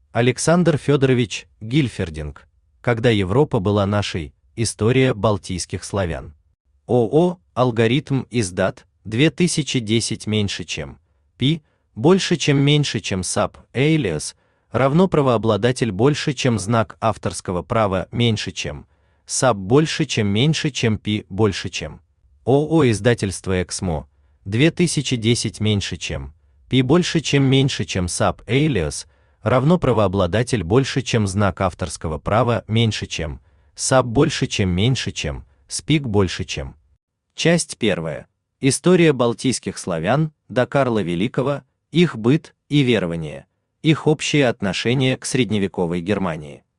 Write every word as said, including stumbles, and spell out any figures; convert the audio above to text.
Александр Федорович Гильфердинг. Когда Европа была нашей. История балтийских славян. ООО «Алгоритм издат», две тысячи десять меньше чем. Пи, больше чем меньше чем САП, Элиас, равно правообладатель больше чем знак авторского права меньше чем. САП больше чем меньше чем Пи больше чем. ООО «Издательство Эксмо», две тысячи десять меньше чем. Пи больше чем меньше чем САП, Элиас, равно правообладатель больше чем знак авторского права меньше чем. САП больше чем меньше чем. СПИК больше чем. Часть первая. История балтийских славян до Карла Великого, их быт и верования, их общее отношение к средневековой Германии.